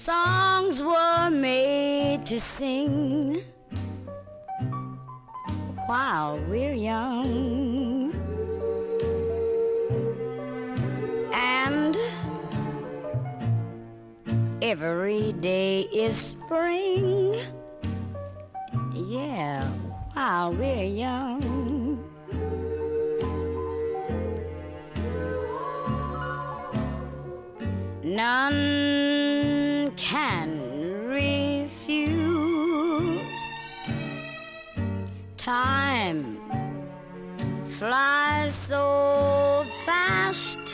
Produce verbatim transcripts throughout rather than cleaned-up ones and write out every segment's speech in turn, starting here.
Songs were made to sing while we're young, and every day is spring, yeah, while we're young. None can refuse. Time flies so fast,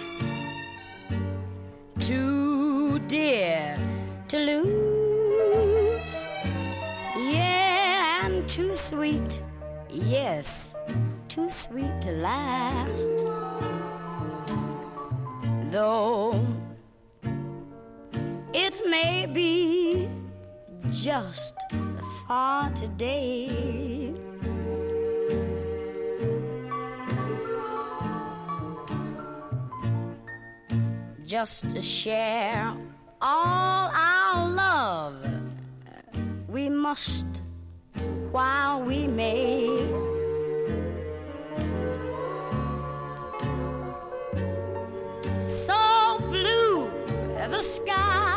too dear to lose. Yeah, and too sweet, yes, too sweet to last. Though it may be just for today, just to share all our love, we must while we may. So blue the sky,